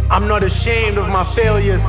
I'm not ashamed of my failures,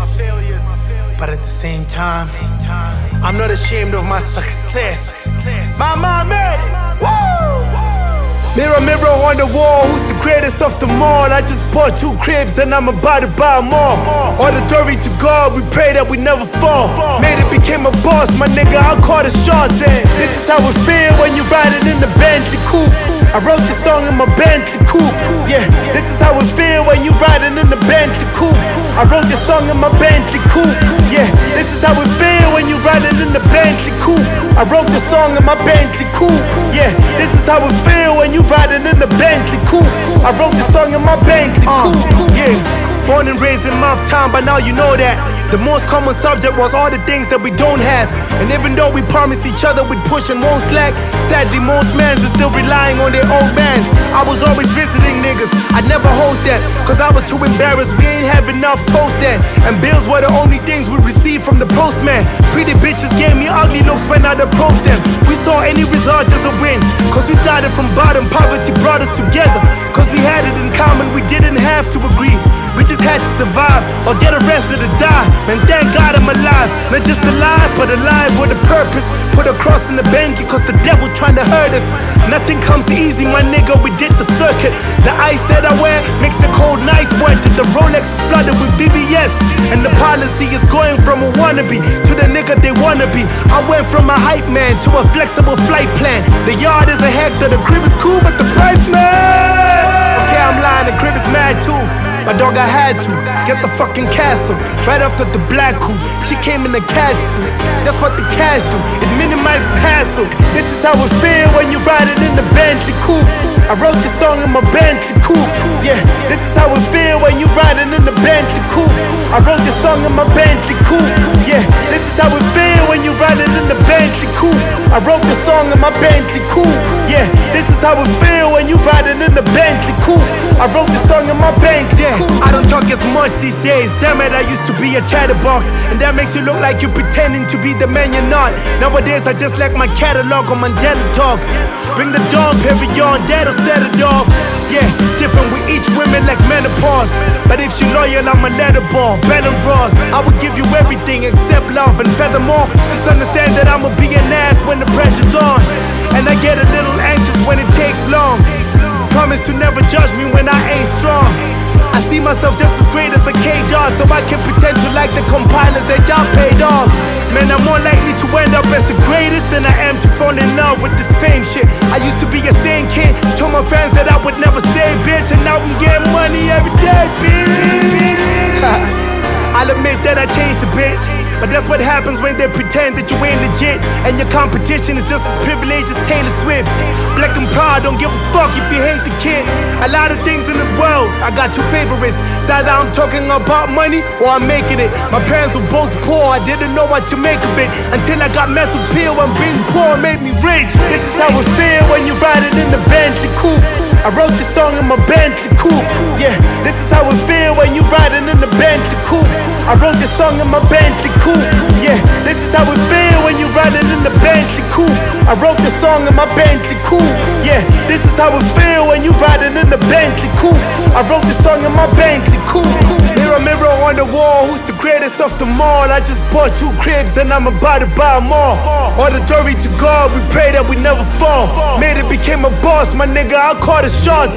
but at the same time, I'm not ashamed of my success. My mom made it. Woo! Mirror, mirror on the wall, who's the greatest of them all? I just bought 2 cribs and I'm about to buy more. All the glory to God, we pray that we never fall. Made it, became a boss, my nigga, I call the shots. And this is how it feel when you riding in the Bentley coupe. I wrote this song in my Bentley coupe. Yeah, this is how it feel when you riding in the Bentley coupe. I wrote this song in my Bentley coupe. Yeah, this is how it feel when you riding in the Bentley coupe. I wrote this song in my Bentley coupe. Yeah, this is how it feel when you riding in the Bentley coupe. I wrote this song in my Bentley coupe. Yeah, born and raised in Mouth Town, but now you know that the most common subject was all the things that we don't have. And even though we promised each other we'd push and won't slack, sadly most mans are still relying on their old mans. I was always visiting niggas, I'd never host that, cause I was too embarrassed, we ain't have enough toast then. And bills were the only things we received from the postman. Pretty bitches gave me ugly looks when I'd approach them. We saw any result as a win, cause we started from bottom, poverty brought us together. Cause we had it in common, we didn't have to agree. We just had to survive or get arrested or die. Man, thank God I'm alive. Not just alive, but alive with a purpose. Put a cross in the Bentley cause the devil trying to hurt us. Nothing comes easy, my nigga, we did the circuit. The ice that I wear makes the cold nights worth it. The Rolex is flooded with BBS, and the policy is going from a wannabe to the nigga they wanna be. I went from a hype man to a flexible flight plan. The yard is a hectare, the crib is cool, but the price, man. Okay, I'm lying, the crib is mad too. My dog, I had to get the fucking castle right after the black coupe. She came in the cat suit. That's what the cash do, it minimizes hassle. This is how it feel when you riding in the Bentley coupe. I wrote this song in my Bentley coupe. Yeah, this is how it feel when you riding in the Bentley coupe. I wrote this song in my Bentley coupe. Yeah, this is how it feel when you riding in the Bentley coupe. I wrote this song in my Bentley coupe. Yeah, this is how it feel when you riding in the Bentley coupe. I wrote this song in my Bentley. I don't talk as much these days. Damn it, I used to be a chatterbox, and that makes you look like you're pretending to be the man you're not. Nowadays I just like my catalog on Mandela talk. Bring the dawn, Perignon, that'll set it off. Yeah, different with each woman like menopause. But if she loyal, I'm a letter ball, Bell and Ross. I would give you everything except love, and furthermore, just understand that I'ma be an ass when the pressure's on. And I get a little anxious when it takes long. Promise to never judge me when I ain't strong. I see myself just as great as a K-Dog, so I can pretend to like the compilers that y'all paid off. Man, I'm more likely to end up as the greatest than I am to fall in love with this fame shit. I used to be a sane kid, told my friends that I would never say bitch, and now I'm getting money every day, bitch. I'll admit that I changed a bit, but that's what happens when they pretend that you ain't legit, and your competition is just as privileged as Taylor Swift. Black and proud, don't give a fuck if you hate the kid. A lot of things in this world, I got 2 favorites. It's either I'm talking about money or I'm making it. My parents were both poor, I didn't know what to make of it, until I got mass appeal when being poor made me rich. This is how it feel when you riding in the Bentley coupe. I wrote this song in my Bentley coupe. Yeah, this is how it feel when you riding in the Bentley coupe. I wrote this song in my Bentley coupe. Yeah, this is how it feel when you riding in the Bentley coupe. I wrote this song in my Bentley coupe. Yeah, this is how it feel when you riding in the Bentley coupe. I wrote this song in my Bentley coupe. Mirror, mirror on the wall, who's the greatest of them all? I just bought 2 cribs and I'm about to buy more. All the glory to God, we pray that we never fall. Made it, became a boss, my nigga, I call the shots.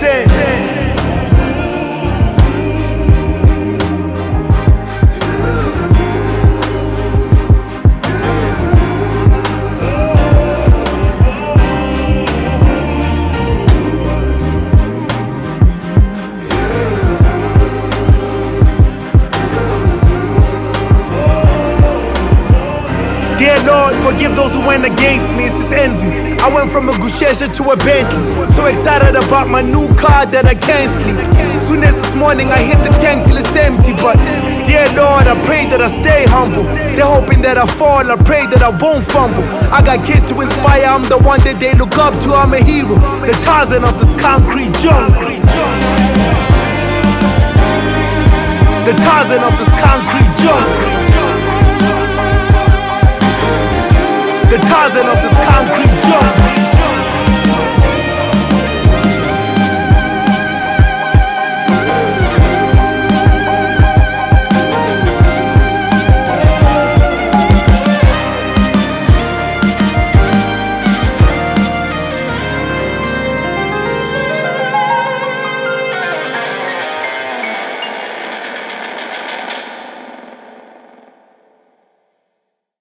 Dear Lord, forgive those who went against me, it's just envy. I went from a Gushesha to a Bentley, so excited about my new car that I can't sleep. Soon as this morning I hit the tank till it's empty, but dear Lord, I pray that I stay humble. They're hoping that I fall, I pray that I won't fumble. I got kids to inspire, I'm the one that they look up to, I'm a hero, the Tarzan of this concrete jungle. The Tarzan of this concrete jungle. The Tarzan of this concrete jungle.